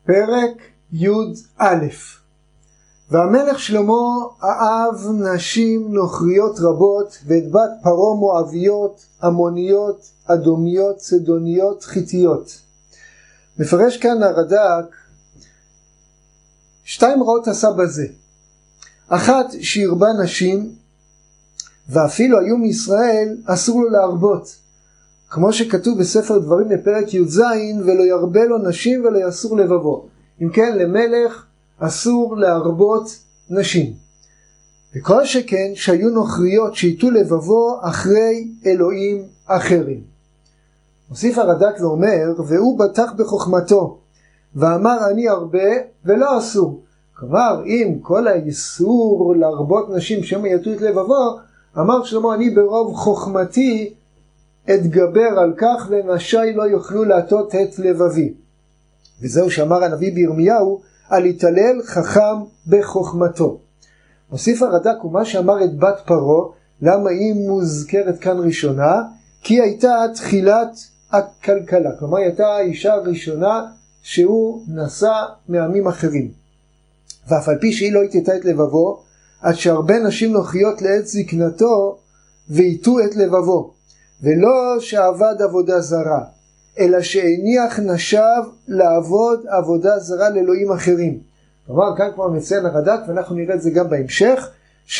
פרק י"א. והמלך שלמה אהב נשים נוכריות רבות, ואת בת פרעה מואביות, עמוניות, אדומיות, צדוניות, חיתיות. מפרש כאן הרד"ק, 2 רעות עשה בזה. אחת, שהרבה נשים, ואפילו היו מישראל אסור לו להרבות, כמו שכתוב בספר דברים בפרק י"ז, ולא ירבה לו נשים ולא יסור לבבו. אם כן, למלך אסור להרבות נשים. וכל שכן שהיו נוכריות שיתו לבבו אחרי אלוהים אחרים. מוסיף הרד"ק ואומר, והוא בטח בחוכמתו ואמר אני הרבה ולא אסור. כלומר, אם כל האיסור להרבות נשים שמא יטו את לבבו, אמר שלמה, אני ברוב חוכמתי אתגבר על כך, ונשי לא יוכלו להטות את לבבי. וזהו שאמר הנביא בירמיהו, על יתהלל חכם בחוכמתו. מוסיף הרד"ק, ומה שאמר את בת פרעה, למה היא מוזכרת כאן ראשונה? כי הייתה תחילת הכלכלה, כלומר היא הייתה האישה הראשונה שהוא נשא מעמים אחרים. ואף על פי שהיא לא התייתה את לבבו, עד שהרבה נשים נוכריות לעת זקנתו והיטו את לבבו, ולא שעבד עבודה זרה, אלא שהניח נשיו לעבוד עבודה זרה לאלוהים אחרים. כלומר, כאן כבר מציין הרד"ק, ואנחנו נראה את זה גם בהמשך,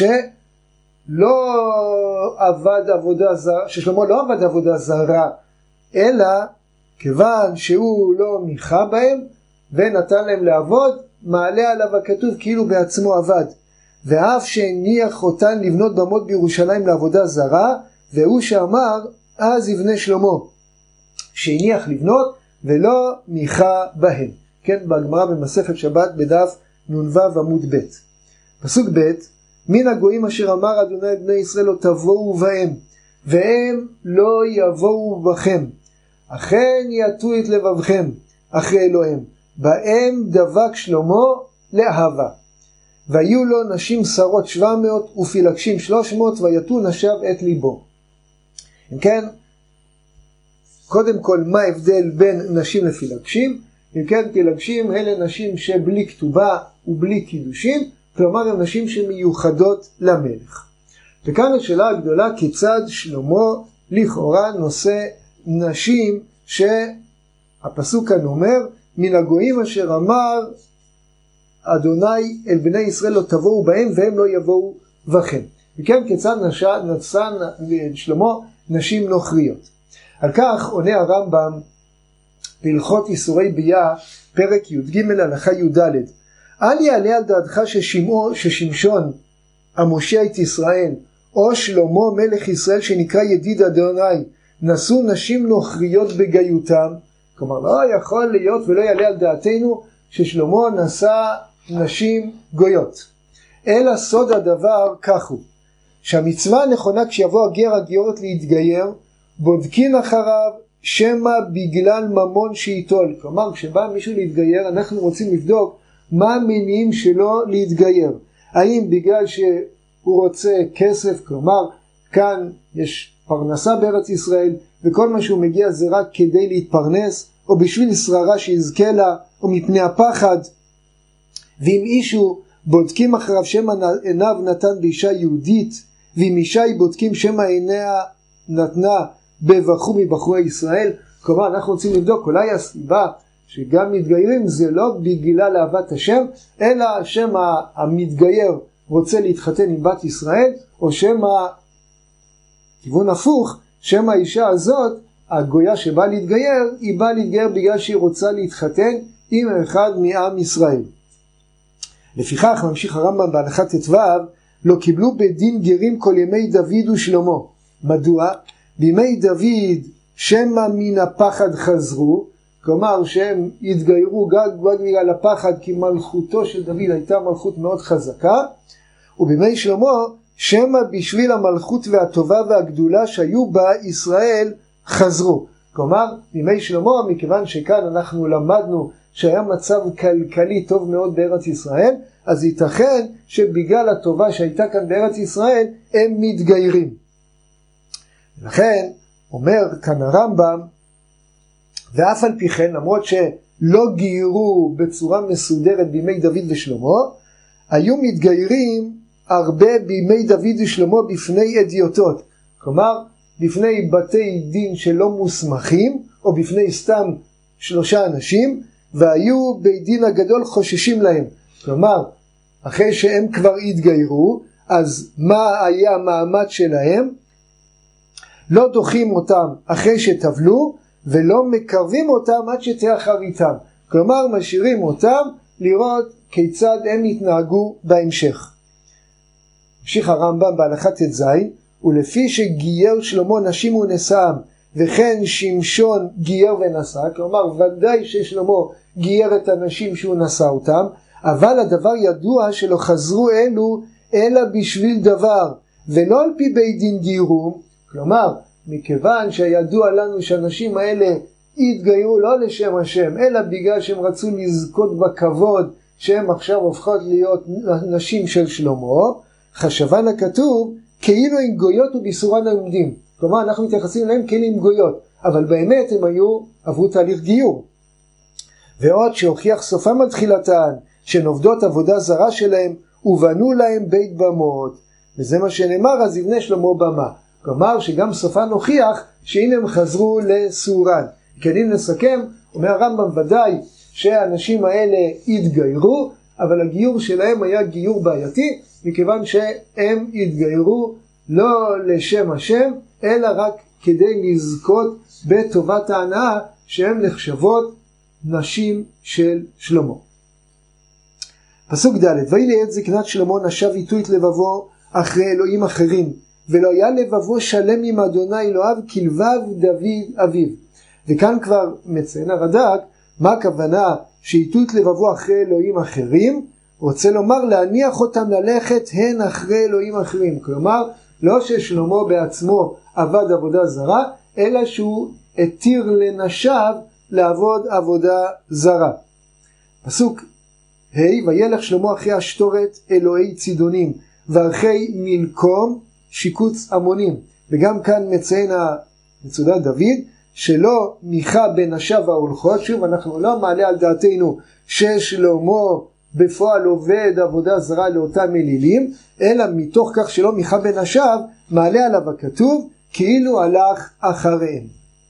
שלא עבד עבודה זרה, ששלמה לא עבד עבודה זרה, אלא כיוון שהוא לא מיכה בהם ונתן להם לעבוד, מעלה עליו הכתוב כאילו בעצמו עבד. ואף שהניח אותן לבנות במות בירושלים לעבודה זרה, והוא שאמר אז יבנה שלמה, שהניח לבנות ולא מיכה בהם. כן, בגמרא במסכת שבת בדף נ"ו עמוד ב'. פסוק ב', מן הגויים אשר אמר אדוני בני ישראל לא תבואו בהם, והם לא יבואו בכם, אכן יטו את לבבכם אחרי אלוהים, בהם דבק שלמה לאהבה. והיו לו נשים שרות 700 ופילגשים 300, ויטו נשיו את ליבו. אם כן, קודם כל, מה ההבדל בין נשים לפילגשים? אם כן, פילגשים אלה נשים שבלי כתובה ובלי קידושים, כלומר הן נשים שמיוחדות למלך. וכאן השאלה הגדולה, כיצד שלמה לכאורה נושא נשים שהפסוק כאן אומר, מן הגויים אשר אמר אדוני אל בני ישראל לא תבואו בהם והם לא יבואו בכם. וכן, כיצד נשא שלמה נשים נוכריות. על כך עונה הרמב"ם בהלכות איסורי ביאה, פרק י"ג הלכה י"ד, אל יעלה על דעתך ששמשון המושיע את ישראל, או שלמה מלך ישראל שנקרא ידיד אדוני, נשאו נשים נוכריות בגיותם. כלומר, לא יכול להיות ולא יעלה על דעתנו ששלמה נשא נשים גויות. אלא סוד הדבר כך הוא, שהמצווה הנכונה כשיבוא הגר הגיורת להתגייר, בודקין אחריו שמא בגלל ממון שיטול. כלומר, כשבא מישהו להתגייר, אנחנו רוצים לבדוק מה המניעים שלו להתגייר. האם בגלל שהוא רוצה כסף, כלומר כאן יש פרנסה בארץ ישראל וכל מה שהוא מגיע זה רק כדי להתפרנס, או בשביל שררה שיזכה לה, או מפני הפחד. ואם אישו בודקים אחריו שמא עיניו נתן באישה יהודית, ואם אישה היא בודקים שמא עיניה נתנה בבחור מבחורי ישראל. כלומר, אנחנו רוצים לבדוק אולי הסיבה שגם מתגיירים זה לא בגלל אהבת השם, אלא שמא המתגייר רוצה להתחתן עם בת ישראל, או שמא כיוון הפוך, שמא האישה הזאת, הגויה שבאה להתגייר, היא באה להתגייר בגלל שהיא רוצה להתחתן עם אחד מעם ישראל. לפיכך ממשיך הרמב"ם בהלכה ט"ו, לא קיבלו בדין גרים כל ימי דוד ושלמה. מדוע? בימי דוד שמא מן הפחד חזרו, כלומר שהם התגיירו גם בגלל הפחד, כי מלכותו של דוד הייתה מלכות מאוד חזקה, ובימי שלמה שמא בשביל המלכות והטובה והגדולה שהיו בה ישראל חזרו. כלומר, בימי שלמה, מכיוון שכאן אנחנו למדנו שהיה מצב כלכלי טוב מאוד בארץ ישראל, אז ייתכן שבגלל הטובה שהייתה כאן בארץ ישראל הם מתגיירים. לכן אומר כאן הרמב"ם, ואף על פי כן, למרות לא גיירו בצורה מסודרת בימי דוד ושלמה, היו מתגיירים הרבה בימי דוד ושלמה בפני אדיוטות, כלומר בפני בתי דין שלא מוסמכים או בפני סתם 3 אנשים, והיו בית דין הגדול חוששים להם. כלומר אחרי שהם כבר התגיירו, אז מה היה המעמד שלהם? לא דוחים אותם אחרי שטבלו ולא מקרבים אותם עד שתהיה אחריתם, כלומר משאירים אותם לראות כיצד הם יתנהגו בהמשך. המשיך הרמב"ם בהלכה ט"ז, ולפי שגייר שלמה נשים ונשאם וכן שמשון גייר ונשא, כלומר ודאי ששלמה גייר את הנשים שהוא נשא אותם, אבל הדבר ידוע שלא חזרו אלו אלא בשביל דבר ולא על פי בית דין גיורום, כלומר מכיוון שידוע לנו שהנשים האלה התגיירו לא לשם השם אלא בגלל שהם רצו לזכות בכבוד שהם עכשיו הופכות להיות נשים של שלמה, חשבן הכתוב כאילו עם גויות ובסורן עומדים, כלומר אנחנו מתייחסים אליהם כאילו עם גויות, אבל באמת הם עברו תהליך גיור. ועוד שהוכיח סופם על תחילתן שהן עובדות עבודה זרה שלהם ובנו להם בית במות, וזה מה שנאמר אז יבנה שלמה במה, כלומר שגם סופן הוכיח שהנה הם חזרו לסורן. כדי נסכם, אומר הרמב"ם ודאי שהאנשים האלה התגיירו, אבל הגיור שלהם היה גיור בעייתי, מכיוון שהם התגיירו לא לשם השם אלא רק כדי לזכות בטובת ההנאה שהן נחשבות נשים של שלמה. פסוק ד', ויהי לעת זקנת שלמה נשב איתו את לבבו אחרי אלוהים אחרים, ולא היה לבבו שלם עם אדוני אלוהיו כלבב דוד אביו. וכאן כבר מציין הרד"ק מה הכוונה שאיתו את לבבו אחרי אלוהים אחרים, רוצה לומר להניח אותם ללכת הן אחרי אלוהים אחרים, כלומר לא ששלמה בעצמו עבד עבודה זרה אלא שהוא התיר לנשיו לעבוד עבודה זרה. פסוק ה', וילך שלמה אחרי אשתורת אלוהי צידונים ואחרי מלקום שיקוץ המונים, וגם כאן מציין מצודת דוד שלא מיכה בנשיו ההולכות. שוב אנחנו לא מעלה על דעתנו ששלמה בפועל עובד עבודה זרה לאותם אלילים, אלא מתוך כך שלא מיכה בנשיו מעלה עליו הכתוב כאילו הלך אחריהם.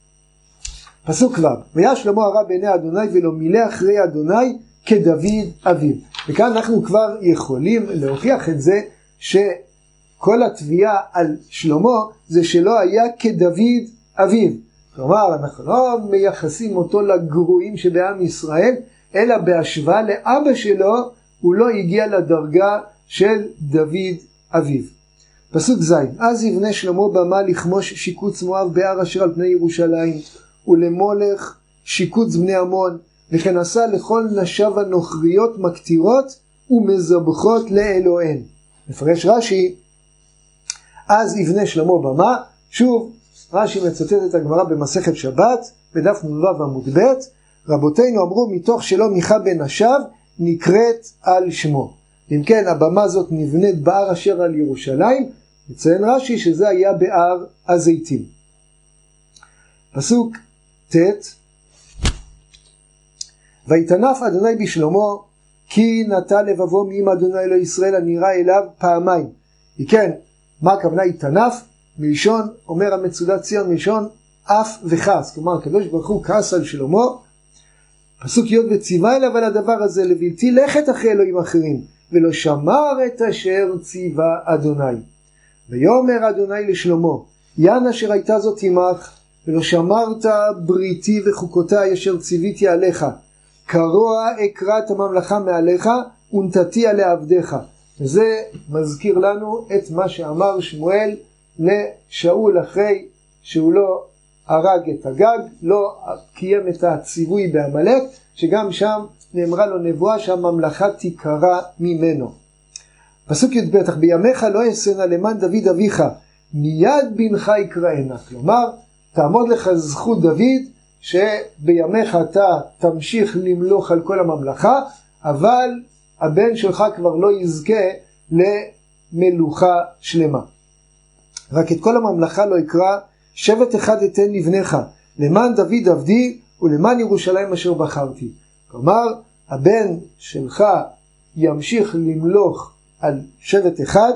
פסוק ו', והיה שלמה הרע בעיני אדוני ולא מילא אחרי אדוני כדוד אביו. וכאן אנחנו כבר יכולים להוכיח את זה שכל התביעה על שלמה זה שלא היה כדוד אביו, כלומר אנחנו לא מייחסים אותו לגרועים שבעם ישראל, אלא בהשוואה לאבא שלו הוא לא הגיע לדרגה של דוד אביו. פסוק ז', אז יבנה שלמה במה לכמוש שיקוץ מואב בהר אשר על פני ירושלים, ולמולך שיקוץ בני עמון, וכן עשה לכל נשיו הנוכריות מקטירות ומזבחות לאלוהן. מפרש רש"י, אז יבנה שלמה במה, שוב רש"י מצטט את הגמרא במסכת שבת בדף נ"ו עמוד ב', רבותינו אמרו מתוך שלא מיכה בנשיו נקראת על שמו. אם כן הבמה הזאת נבנית בהר אשר על ירושלים, מציין רש"י שזה היה בהר הזיתים. פסוק ט', ויתנף אדוני בשלמה כי נטה לבבו מעם אדוני אלוהי ישראל הנראה אליו פעמיים. כן, מה הכוונה יתנף? מלשון, אומר המצודת ציון, מלשון אף וכעס, כלומר הקדוש ברוך הוא כעס על שלמה. פסוק י', וציווה אליו על הדבר הזה לבלתי לכת אחרי אלוהים אחרים ולא שמר את אשר ציווה אדוני. ויאמר אדוני לשלמה, יען אשר הייתה זאת עמך ולא שמרת בריתי וחוקותיי אשר ציוויתי עליך, קרוע אקרא את הממלכה מעליך ונתתי עליה עבדיך. וזה מזכיר לנו את מה שאמר שמואל לשאול אחרי שהוא לא הרג את הגג, לא קיים את הציווי בעמלק, שגם שם נאמרה לו נבואה שהממלכה תיקרא ממנו. פסוק י"ב, אך בימיך לא ישנה למען דוד אביך מיד בנך יקראנה, כלומר תעמוד לך זכות דוד שבימיך אתה תמשיך למלוך על כל הממלכה, אבל הבן שלך כבר לא יזכה למלוכה שלמה. רק את כל הממלכה לא יקרא, שבט אחד אתן לבניך למען דוד עבדי ולמען ירושלים אשר בחרתי. כלומר, הבן שלך ימשיך למלוך על שבט אחד,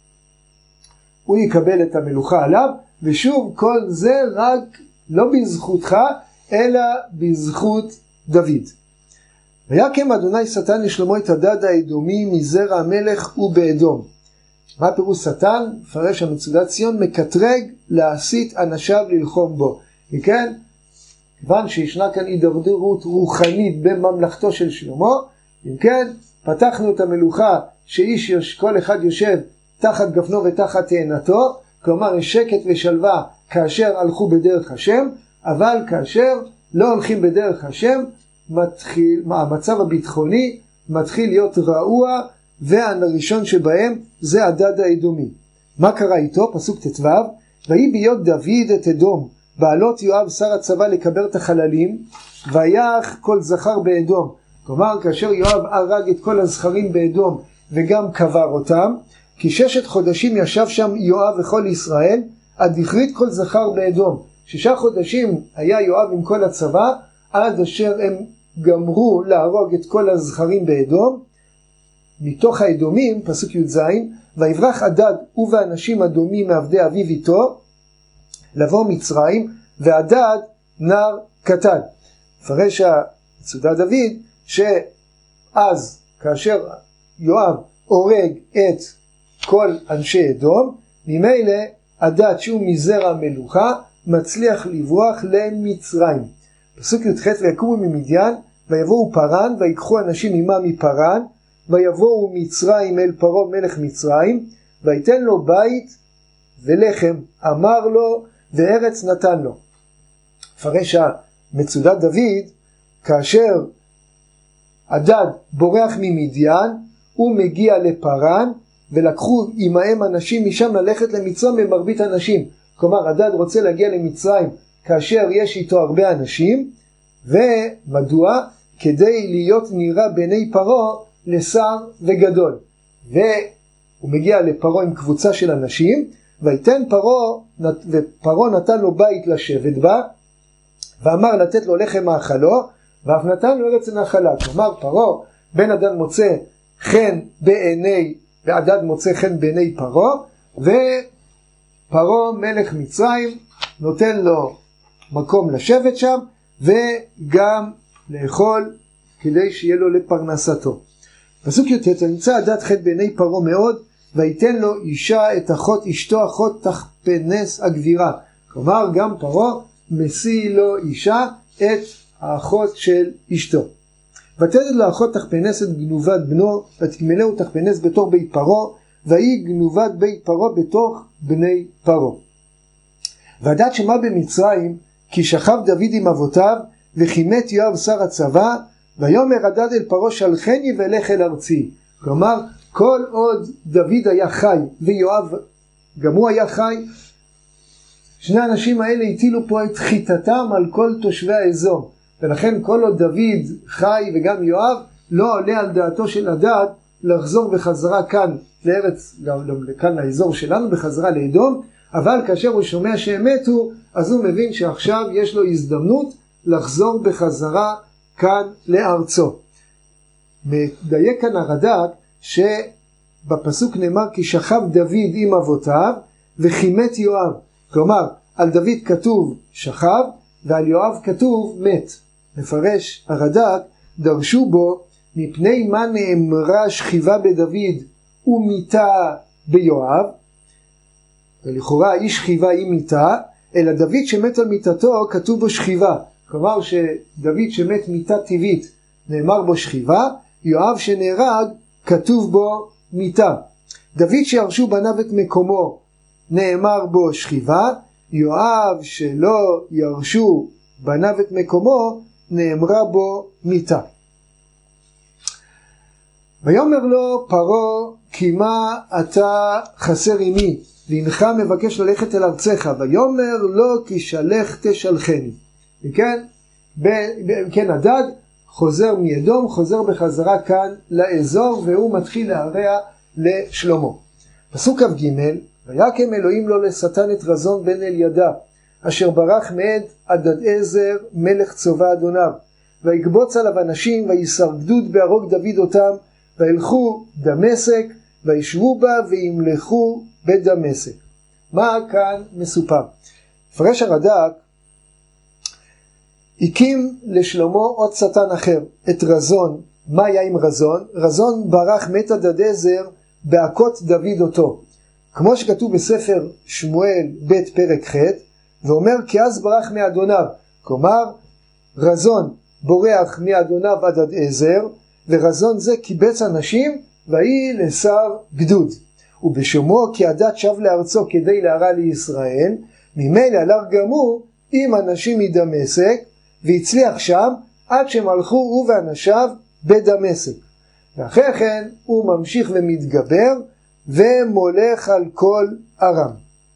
הוא יקבל את המלוכה עליו, ושוב כל זה רק לא בזכותך, אלא בזכות דוד. ויקם אדוני שטן לשלמה את הדד האדומי מזרע המלך ובאדום. מה פירוש שטן? מפרש המצודת ציון, מקטרג להסית אנשיו ללחום בו. וכן, כיוון שישנה כאן הידרדרות רוחנית בממלכתו של שלמה, אם כן, פתחנו את המלוכה כל אחד יושב תחת גפנו ותחת תאנתו, כלומר יש שקט ושלווה כאשר הלכו בדרך השם, אבל כאשר לא הולכים בדרך השם, המצב הביטחוני מתחיל להיות רעוע, והראשון שבהם זה הדד האדומי. מה קרה איתו? פסוק ט"ו, ויהי ביות דוד את אדום, בעלות יואב שר הצבא לקבר את החללים, ויח כל זכר באדום. כלומר, כאשר יואב הרג את כל הזכרים באדום וגם קבר אותם, כי 6 חודשים ישב שם יואב וכל ישראל, עד הכרית כל זכר באדום. 6 חודשים היה יואב עם כל הצבא, עד אשר הם גמרו להרוג את כל הזכרים באדום. מתוך האדומים, פסוק י"ז, ויברח הדד ובאנשים אדומים מעבדי אביו איתו, לבוא מצרים, והדד נער קטן. מפרש מצודת דוד, שאז כאשר יואב הורג את כל אנשי אדום, ממילא הדד שהוא מזרע המלוכה מצליח לברוח למצרים. פסוק י"ח, ויקומו ממדיין ויבואו פרן ויקחו אנשים עמם מפרן, ויבואו מצרים אל פרעה מלך מצרים, ויתן לו בית ולחם, אמר לו, וארץ נתן לו. מפרש מצודת דוד, כאשר הדד בורח ממדיין, הוא מגיע לפרן, ולקחו עמהם אנשים משם ללכת למצרים במרבית אנשים. כלומר, הדד רוצה להגיע למצרים כאשר יש איתו הרבה אנשים, ומדוע? כדי להיות נראה בעיני פרעה לשר וגדול. והוא מגיע לפרעה עם קבוצה של אנשים, ויתן ופרעה נתן לו בית לשבת בה, ואמר לתת לו לחם מאכלו, ואף נתן לו ארץ נחלה. כלומר, פרעה בן הדד מוצא חן בעיני, והדד מוצא חן בעיני פרעה, ופרעה מלך מצרים נותן לו מקום לשבת שם, וגם לאכול כדי שיהיה לו לפרנסתו. פסוק י"ט, נמצא הדד חן בעיני פרעה מאוד, ויתן לו אישה את אחות אשתו, אחות תחפנס הגבירה. כלומר, גם פרעה משיא לו אישה את האחות של אשתו. ותתן לו אחות תחפנס את גנובת בנו, ותגמלהו תחפנס בתוך בית פרעה, והיא גנובת בית פרעה בתוך בני פרעה. והדד שמע במצרים, כי שכב דוד עם אבותיו, וכימת יואב שר הצבא, ויאמר הדד אל פרעה, שלחני ואלך אל ארצי. כלומר, כל עוד דוד היה חי, ויואב גם הוא היה חי, שני האנשים האלה הטילו פה את חיתתם על כל תושבי האזור. ולכן כל עוד דוד חי וגם יואב, לא עולה על דעתו של הדד לחזור בחזרה כאן לארץ, כאן לאזור שלנו, בחזרה לאדום, אבל כאשר הוא שומע שהם מתו, אז הוא מבין שעכשיו יש לו הזדמנות לחזור בחזרה כאן לארצו. מדייק כאן הרד"ק שבפסוק נאמר כי שכב דוד עם אבותיו וכימת יואב. כלומר, על דוד כתוב שכב ועל יואב כתוב מת. מפרש הרד"ק, דרשו בו מפני מה נאמרה שכיבה בדוד ומיתה ביואב, ולכאורה היא שכיבה היא מיתה, אלא דוד שמת על מיתתו כתוב בו שכיבה. כלומר שדוד שמת מיתה טבעית נאמר בו שכיבה, יואב שנהרג כתוב בו מיתה. דוד שירשו בניו את מקומו נאמר בו שכיבה, יואב שלא ירשו בניו את מקומו נאמרה בו מיתה. ויאמר לו פרעה, כי מה אתה חסר עמי, והנך מבקש ללכת אל ארצך? ויאמר לו, כי שלח תשלחני. כן, הדד חוזר מאדום, חוזר בחזרה כאן לאזור, והוא מתחיל להרע לשלמה. פסוק כ"ג, ויקם אלוהים לו לשטן את רזון בן אלידע, אשר ברח מאת הדדעזר מלך צבא אדוניו, ויקבוץ עליו אנשים ויסר גדוד בהרוג דוד אותם, וילכו דמשק וישבו בה וימלכו בדמשק. מה כאן מסופר? מפרש הרד"ק, הקים לשלמה עוד שטן אחר, את רזון. מה היה עם רזון? רזון ברח מת הדדעזר בהכות דוד אותו, כמו שכתוב בספר שמואל ב' פרק ח', ואומר כי אז ברח מאדוניו. כלומר רזון בורח מאדוניו הדדעזר, ורזון זה קיבץ אנשים ויהי לשר גדוד. ובשומעו כי הדת שב לארצו כדי להרע לישראל, ממילא הלך גם הוא עם אנשים מדמשק, והצליח שם עד שמלכו הוא ואנשיו בדמשק. ואחרי כן הוא ממשיך ומתגבר ומולך על כל ארם.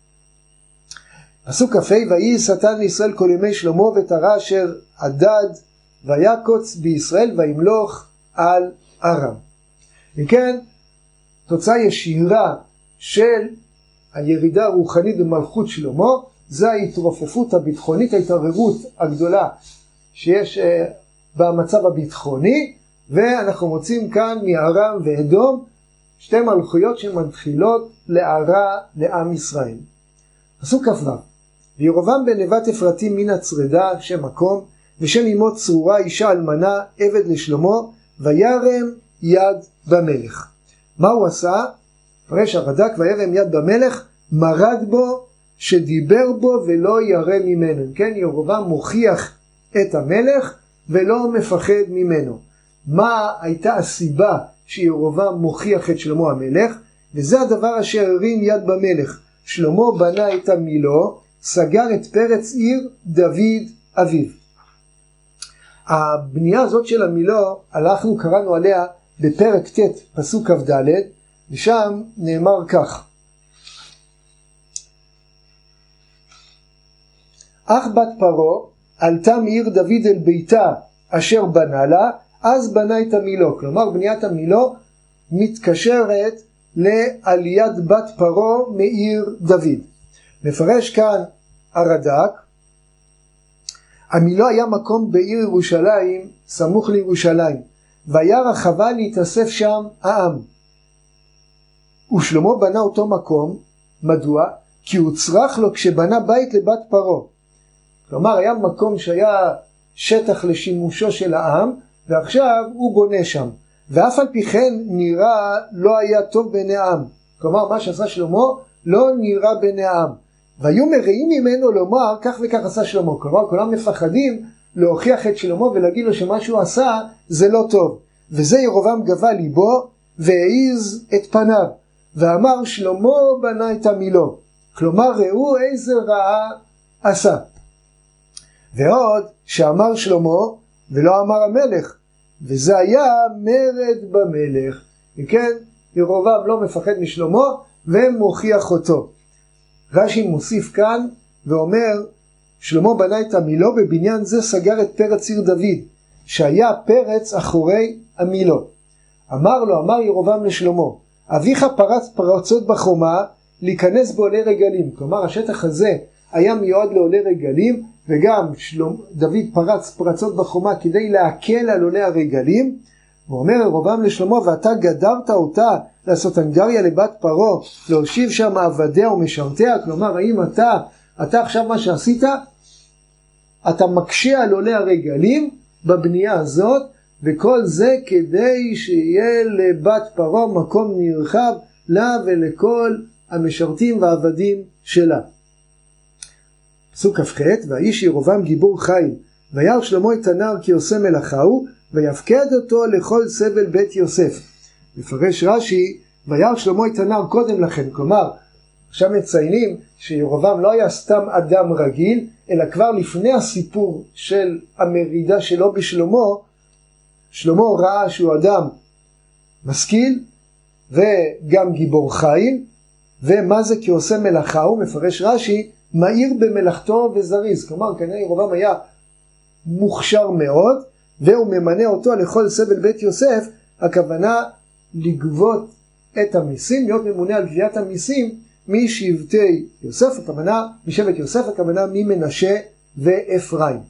פסוק כ"ה, ויהי שטן לישראל כל ימי שלמה, ותרע אשר הדד ויקוץ בישראל וימלוך על ארם. וכן, תוצאה ישירה של הירידה הרוחנית במלכות שלמה, זה ההתרופפות הביטחונית, ההתערערות הגדולה שיש במצב הביטחוני, ואנחנו מוצאים כאן מארם ואדום שתי מלכויות שמתחילות להרע לעם ישראל. פסוק כ"ו, וירבעם בן נבט אפרתי מן הצרדה, שם מקום, ושם אמו צרורה אישה אלמנה, עבד לשלמה, וירם יד במלך. מה הוא עשה? מפרש הרד"ק, וירם יד במלך, מרד בו שדיבר בו ולא ירא ממנו. כן, ירבעם מוכיח את המלך ולא מפחד ממנו. מה הייתה הסיבה שירבעם מוכיח את שלמה המלך? וזה הדבר אשר הרים יד במלך. שלמה בנה את המילו, סגר את פרץ עיר דוד אביו. הבנייה הזאת של המילו, אנחנו קראנו עליה בפרק ט' פסוק כ"ד, ושם נאמר כך: אך בת פרעה עלתה מעיר דוד אל ביתה אשר בנה לה, אז בנה את המילו. כלומר בניית המילו מתקשרת לעליית בת פרעה מעיר דוד. מפרש כאן הרד"ק, המילו היה מקום בעיר ירושלים סמוך לירושלים, והיה רחבה להתאסף שם העם. ושלמה בנה אותו מקום, מדוע? כי הוא צריך לו כשבנה בית לבת פרעה. כלומר היה מקום שהיה שטח לשימושו של העם, ועכשיו הוא בונה שם, ואף על פי כן נראה לא היה טוב בעיני העם. כלומר מה שעשה שלמה לא נראה בעיני העם, והיו מראים ממנו לומר כך וכך עשה שלמה. כלומר כולם מפחדים להוכיח את שלמה ולהגיד לו שמה שהוא עשה זה לא טוב. וזה ירבעם גבה ליבו והעיז את פניו ואמר שלמה בנה את המילו. כלומר ראו איזה רעה עשה. ועוד שאמר שלמה ולא אמר המלך, וזה היה מרד במלך. וכן ירבעם לא מפחד משלמה ומוכיח אותו. רש"י מוסיף כאן ואומר שלמה בנה את המילו, בבניין זה סגר את פרץ עיר דוד שהיה פרץ אחורי המילו. אמר ירבעם לשלמה, אביך פרץ פרצות בחומה להיכנס בעולי רגלים. כלומר השטח הזה היה מיועד לעולי רגלים, וגם דוד פרץ פרצות בחומה כדי להקל על עולי הרגלים. ואומר ירבעם לשלמה, ואתה גדרת אותה לעשות הנגריה לבת פרעה, להושיב שם עבדיה ומשרתיה. כלומר האם אתה עכשיו מה שעשית, אתה מקשה על עולי הרגלים בבנייה הזאת, וכל זה כדי שיהיה לבת פרעה מקום נרחב לה ולכל המשרתים והעבדים שלה. פסוק כ"ח, והאיש ירבעם גיבור חיל, וירא שלמה את הנער כי עושה מלאכה הוא, ויפקד אותו לכל סבל בית יוסף. מפרש רש"י, וירא שלמה את הנער קודם לכן. כלומר עכשיו מציינים שירבעם לא היה סתם אדם רגיל, אלא כבר לפני הסיפור של המרידה שלו בשלמה, שלמה ראה שהוא אדם משכיל וגם גיבור חיל. ומה זה כי עושה מלאכה הוא? מפרש רש"י, מהיר במלאכתו וזריז. כלומר כנראה ירבעם היה מוכשר מאוד, והוא ממנה אותו לכל סבל בית יוסף. הכוונה לגבות את המיסים, להיות ממונה על גביית המיסים משבטי יוסף, הכוונה, משבט יוסף, הכוונה ממנשה ואפרים.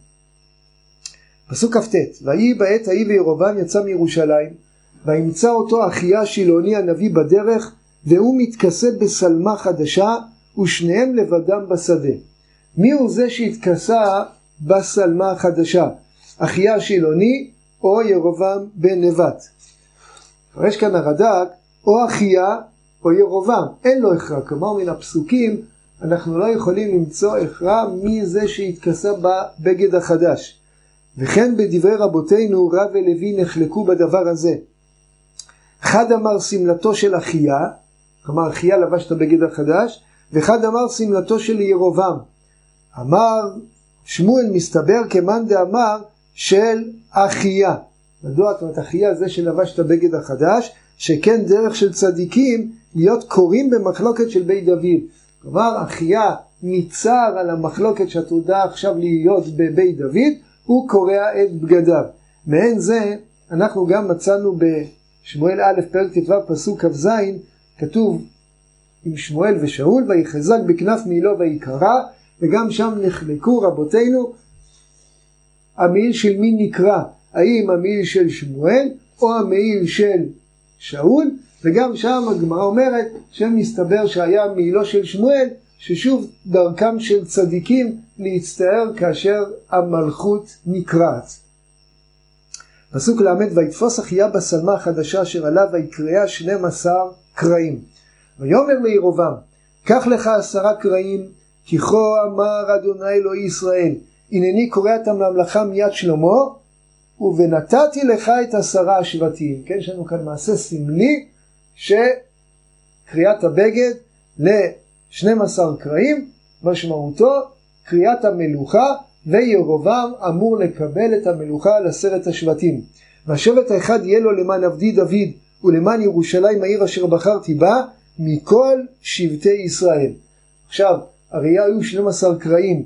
פסוק כ"ט, ויהי בעת ההיא וירבעם יצא מירושלים, וימצא אותו אחיה שילוני הנביא בדרך, והוא מתכסה בשלמה חדשה, ושניהם לבדם בשדה. מי הוא זה שהתכסה בשלמה החדשה? אחיה שילוני או ירבעם בן נבט? יש כאן הרד"ק, או אחיה או ירבעם, אין לו הכרע. כלומר מן הפסוקים אנחנו לא יכולים למצוא הכרע מי זה שהתכסה בבגד החדש. וכן בדברי רבותינו רב ולוי נחלקו בדבר הזה. אחד אמר סמלתו של אחיה, כלומר אחיה לבש את הבגד החדש, ואחד אמר סמלתו של ירבעם. אמר שמואל מסתבר כמאן דאמר של אחיה. מדוע? זאת אומרת אחיה זה שלבש את הבגד החדש, שכן דרך של צדיקים להיות קוראים במחלוקת של בית דוד. כלומר אחיה ניצר על המחלוקת שהתודה עכשיו להיות בבית דוד, הוא קורע את בגדיו. מעין זה אנחנו גם מצאנו בשמואל א' פרק ט"ו פסוק כ"ז, כתוב עם שמואל ושאול, ויחזק בכנף מעילו ויקרא, וגם שם נחלקו רבותינו המעיל של מי נקרא, האם המעיל של שמואל או המעיל של שאול, וגם שם הגמרא אומרת שמסתבר שהיה מעילו של שמואל, ששוב דרכם של צדיקים להצטער כאשר המלכות נקראת. פסוק ל', ויתפוס אחיה בשלמה החדשה אשר עליו ויקרע 12 קרעים. ויאמר לירבעם, קח לך 10 קרעים, כי כה אמר אדוני אלוהי ישראל, הנני קורע את הממלכה מיד שלמה, ונתתי לך את 10 השבטים. כן, יש לנו כאן מעשה סמלי שקריאת הבגד ל-12 קרעים, משמעותו קריאת המלוכה, וירבעם אמור לקבל את המלוכה על 10 השבטים. והשבט האחד יהיה לו למען עבדי דוד ולמען ירושלים העיר אשר בחרתי בה מכל שבטי ישראל. עכשיו הרי היו 12 קרעים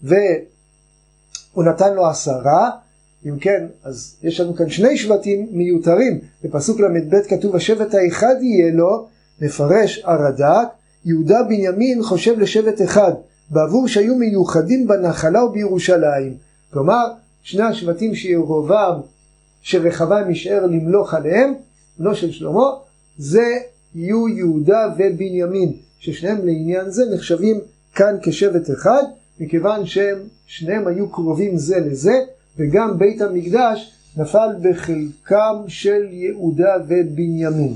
והוא נתן לו 10, אם כן אז יש לנו כאן 2 שבטים מיותרים. בפסוק ל"ב כתוב השבט האחד יהיה לו, מפרש הרד"ק, יהודה בנימין חושב לשבט אחד בעבור שהיו מיוחדים בנחלה ובירושלים. כלומר 2 השבטים שירבעם שרחבעם יישאר למלוך עליהם, בנו של שלמה, זה יהיו יהודה ובנימין, ששניהם לעניין זה נחשבים כאן כשבט אחד, מכיוון שהם שניהם היו קרובים זה לזה, וגם בית המקדש נפל בחלקם של יהודה ובנימין.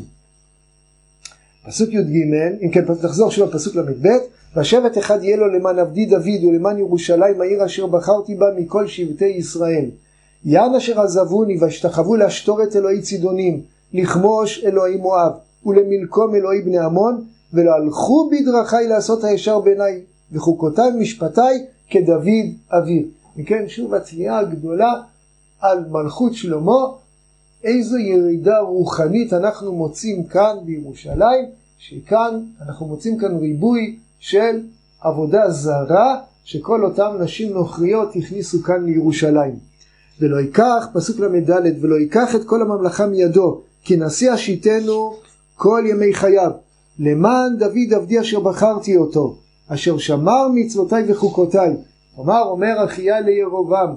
פסוק י"ג, אם כן תחזור שוב הפסוק ל"ב, והשבט אחד יהיה לו למען עבדי דוד ולמען ירושלים העיר אשר בחרתי בה מכל שבטי ישראל. יען אשר עזבוני והשתחוו להשתורת אלוהי צידונים, לכמוש אלוהי מואב ולמלקום אלוהי בני עמון, ולא הלכו בדרכי לעשות הישר בעיניי וחוקותי ומשפטי כדוד אביו. וכן שוב התביעה הגדולה על מלכות שלמה, איזו ירידה רוחנית אנחנו מוצאים כאן בירושלים, שכאן אנחנו מוצאים כאן ריבוי של עבודה זרה שכל אותם נשים נוכריות הכניסו כאן לירושלים. ולא ייקח, פסוק ל"ד, ולא ייקח את כל הממלכה מידו, כי נשיא השיתנו כל ימי חייו, למען דוד עבדי אשר בחרתי אותו, אשר שמר מצוותיי וחוקותיי. אומר אחיה לירבעם,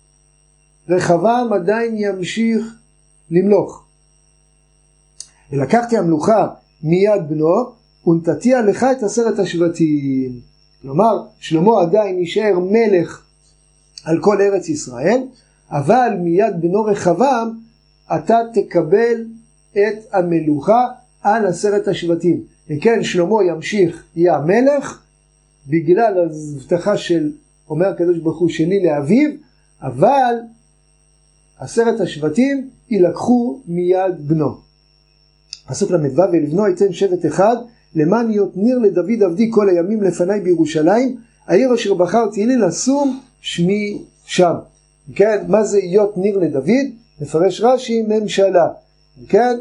רחבעם עדיין ימשיך למלוך. ולקחתי המלוכה מיד בנו, ונתתי עליך את 10 השבטים. כלומר, שלמה עדיין יישאר מלך על כל ארץ ישראל, אבל מיד בנו רחבעם אתה תקבל את המלוכה על 10 השבטים. וכן שלמה ימשיך יהיה המלך בגלל ההבטחה של אומר הקדוש ברוך הוא שלי לאביו, אבל 10 השבטים יילקחו מיד בנו. פסוק ל"ו, ולבנו ייתן שבט אחד למען להיות ניר לדוד עבדי כל הימים לפני בירושלים, העיר אשר בחרתי לי לשום שמי שם. כן, מה זה להיות ניר לדוד? מפרש רש"י, ממשלה. כן,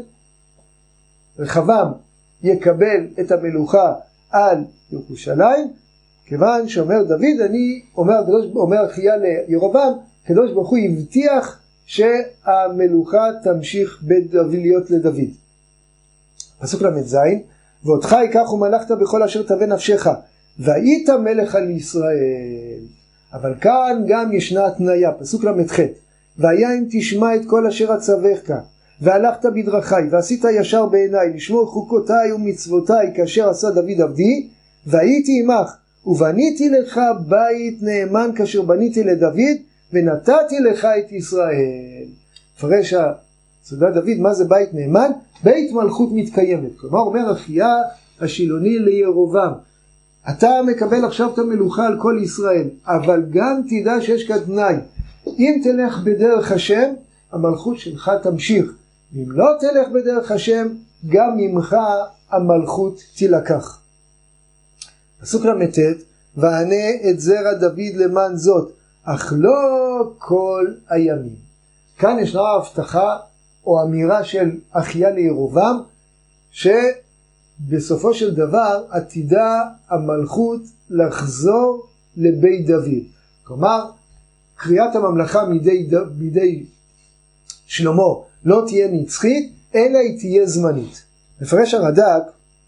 רחבעם יקבל את המלוכה על ירושלים, כיוון שאומר דוד, אומר אחיה לירבעם, הקדוש ברוך הוא הבטיח שהמלוכה תמשיך להיות לדוד. פסוק ל"ז, ואותך ייקח ומלכת בכל אשר תבא נפשך, והיית מלך על ישראל. אבל כאן גם ישנה התניה, פסוק למ"ח, והיה אם תשמע את כל אשר אצווך, והלכת בדרכי, ועשית ישר בעיניי, לשמור חוקותיי ומצוותיי, כאשר עשה דוד עבדי, והייתי עמך, ובניתי לך בית נאמן כאשר בניתי לדוד, ונתתי לך את ישראל. פרש סעודת דוד, מה זה בית נאמן? בית מלכות מתקיימת. כלומר, אומר אחיה השילוני לירובעם, אתה מקבל עכשיו את המלוכה על כל ישראל, אבל גם תדע שיש כאן תנאי. אם תלך בדרך השם, המלכות שלך תמשיך. אם לא תלך בדרך השם, גם ממך המלכות תילקח. פסוק ל"ט, וענה את זרע דוד למען זאת, אך לא כל הימים. כאן ישנה הבטחה או אמירה של אחיה לירובעם, שבסופו של דבר עתידה המלכות לחזור לבית דוד. כלומר, קריאת הממלכה מידי שלמה לא תהיה נצחית, אלא היא תהיה זמנית. מפרש הרד"ק,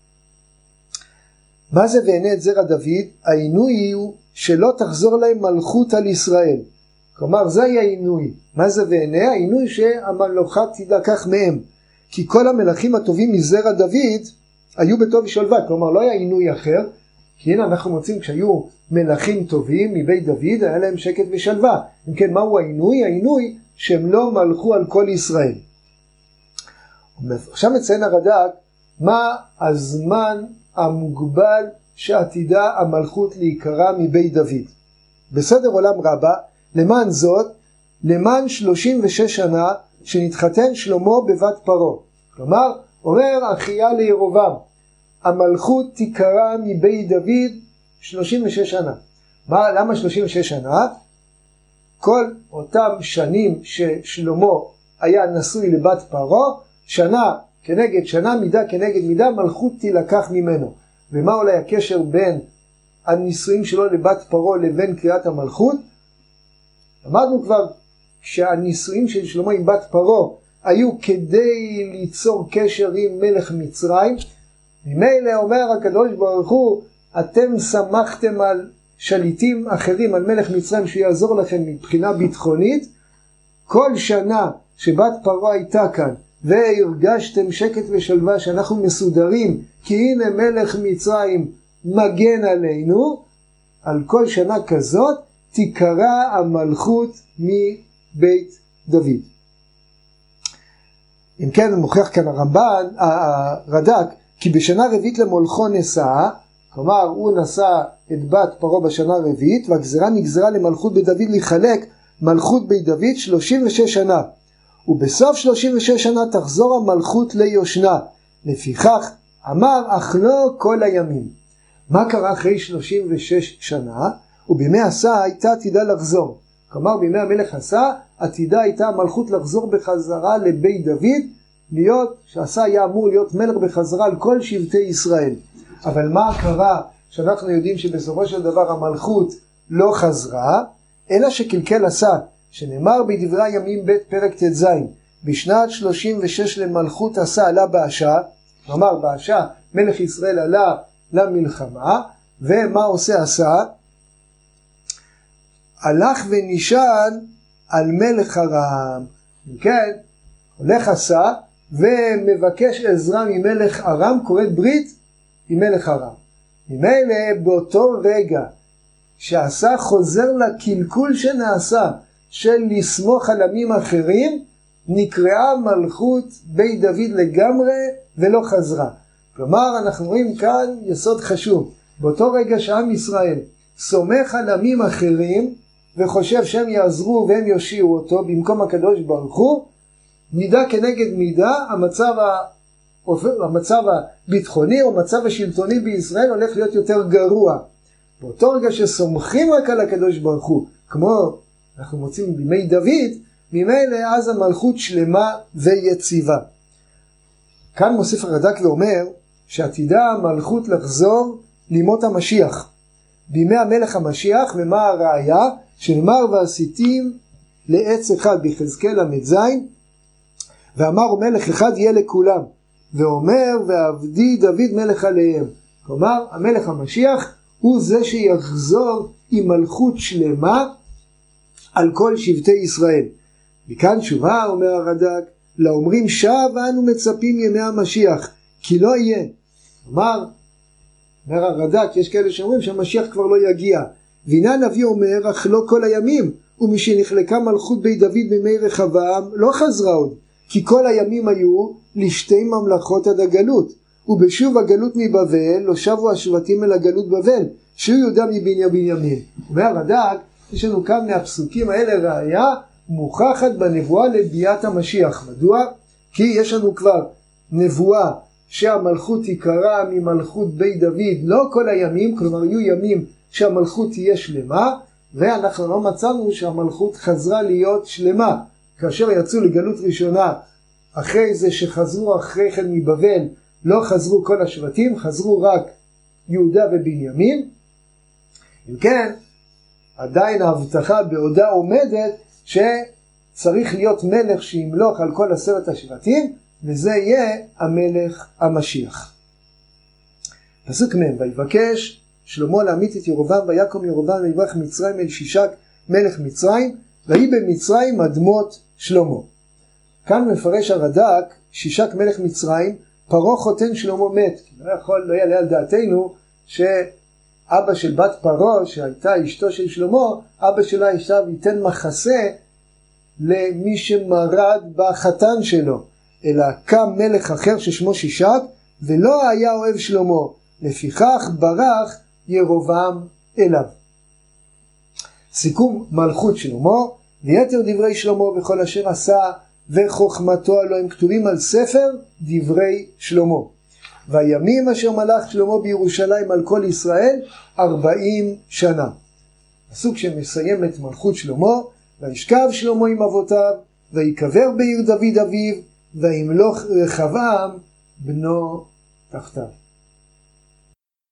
מה זה וענה את זרע דוד? העינוי הוא שלא תחזור להם מלכות על ישראל. כלומר, זה היה העינוי. מה זה וענה? העינוי שהמלוכה תילקח מהם. כי כל המלכים הטובים מזרע דוד היו בטוב ושלווה. כלומר, לא היה עינוי אחר. כי הנה אנחנו מוצאים כשהיו מלכים טובים מבית דוד, היה להם שקט ושלווה. אם כן, מהו העינוי? העינוי שהם לא מלכו על כל ישראל. עכשיו מציין הרד"ק, מה הזמן המוגבל שעתידה המלכות להיקרא מבית דוד. בסדר עולם רבה, למען זאת, למען 36 שנה שנתחתן שלמה בבת פרעה. כלומר, אומר אחיה לירובעם, המלכות תיקרא מבית דוד 36 שנה. למה 36 שנה? כל אותם שנים ששלמה היה נשוי לבת פרעה, שנה כנגד שנה, מידה כנגד מידה, מלכות תילקח ממנו. ומה אולי הקשר בין הנישואים שלו לבת פרעה לבין קריאת המלכות? אמרנו כבר שהנישואים של שלמה עם בת פרעה היו כדי ליצור קשר עם מלך מצרים. ממילא אומר הקדוש ברוך הוא, אתם שמחתם על שליטים אחרים, על מלך מצרים שיעזור לכם מבחינה ביטחונית. כל שנה שבת פרעה הייתה כאן והרגשתם שקט ושלווה שאנחנו מסודרים, כי הנה מלך מצרים מגן עלינו, על כל שנה כזאת תיקרא המלכות מבית דוד. אם כן, מוכיח כאן הרמב"ן, הרד"ק, כי בשנה רביעית למולכו נשא, כלומר הוא נשא את בת פרעה בשנה רביעית, והגזרה נגזרה למלכות בית דוד לחלק מלכות בית דוד 36 שנה. ובסוף 36 שנה תחזור המלכות ליושנה. לפיכך אמר, אך לא כל הימים. מה קרה אחרי 36 שנה? ובימי עשה הייתה עתידה לחזור. כלומר, בימי המלך עשה, עתידה הייתה המלכות לחזור בחזרה לבית דוד, שעשה היה אמור להיות מלך בחזרה על כל שבטי ישראל. אבל מה קרה שאנחנו יודעים שבסופו של דבר המלכות לא חזרה, אלא שקלקל עשה, שנאמר בדברי הימים ב' פרק ט"ז, בשנת 36 למלכות עשה עלה באשה, כלומר באשה מלך ישראל עלה למלחמה, ומה עושה עשה? הלך ונשען על מלך ארם. כן, הולך עשה ומבקש עזרה ממלך ארם, קוראת ברית עם מלך ארם. ממילא באותו רגע שעשה חוזר לקלקול שנעשה של לסמוך על עמים אחרים, נקראה מלכות בית דוד לגמרי ולא חזרה. כלומר, אנחנו רואים כאן יסוד חשוב. באותו רגע שעם ישראל סומך על עמים אחרים וחושב שהם יעזרו והם יושיעו אותו במקום הקדוש ברוך הוא, מידה כנגד מידה המצב הביטחוני או המצב השלטוני בישראל הולך להיות יותר גרוע. באותו רגע שסומכים רק על הקדוש ברוך הוא, כמו אנחנו מוצאים בימי דוד, ממילא אז המלכות שלמה ויציבה. כאן מוסיף הרד"ק ואומר שעתידה המלכות לחזור לימות המשיח, בימי המלך המשיח. ומה הראיה? שנאמר ועשיתים לעץ אחד ביחזקאל ל"ז, ואמר מלך אחד יהיה לכולם, ואומר ועבדי דוד מלך עליהם. כלומר, המלך המשיח הוא זה שיחזור עם מלכות שלמה על כל שבטי ישראל. מכאן תשובה, אומר הרד"ק, לאומרים שב אנו מצפים ימי המשיח, כי לא יהיה. כלומר, אומר הרד"ק, יש כאלה שאומרים שהמשיח כבר לא יגיע. והנה הנביא אומר, אך לא כל הימים, ומשנחלקה מלכות בית דוד בימי רחבעם, לא חזרה עוד, כי כל הימים היו לשתי ממלכות עד הגלות. ובשוב הגלות מבבל, לא שבו השבטים אל הגלות בבל, שהוא יהודה מבנימין. אומר הרד"ק, יש לנו כאן מהפסוקים האלה ראיה מוכחת בנבואה לביאת המשיח. מדוע? כי יש לנו כבר נבואה שהמלכות תיקרא ממלכות בית דוד לא כל הימים, כלומר יהיו ימים שהמלכות תהיה שלמה, ואנחנו לא מצאנו שהמלכות חזרה להיות שלמה. כאשר יצאו לגלות ראשונה, אחרי זה שחזרו אחרי כן מבבל, לא חזרו כל השבטים, חזרו רק יהודה ובנימין. אם כן, עדיין ההבטחה בעודה עומדת שצריך להיות מלך שימלוך על כל 10 השבטים, וזה יהיה המלך המשיח. פסוק מ' ויבקש שלמה להמית את ירבעם, ויקום ירבעם ויברח מצרים אל שישק מלך מצרים, ויהי במצרים אדמות שלמה. כאן מפרש הרד"ק, שישק מלך מצרים, פרעה חותן שלמה מת. לא יעלה על דעתנו שאבא של בת פרעה, שהייתה אשתו של שלמה, אבא שלה ישב ייתן מחסה למי שמרד בחתן שלו, אלא קם מלך אחר ששמו שישק, ולא היה אוהב שלמה, לפיכך ברח ירבעם אליו. סיכום מלכות שלמה, ויתר דברי שלמה וכל אשר עשה וחוכמתו עלו הם כתובים על ספר דברי שלמה. והימים אשר מלך שלמה בירושלים על כל ישראל 40 שנה. פסוק שמסיים את מלכות שלמה, וישכב שלמה עם אבותיו, ויקבר בעיר דוד אביו, וימלוך רחבעם בנו תחתיו.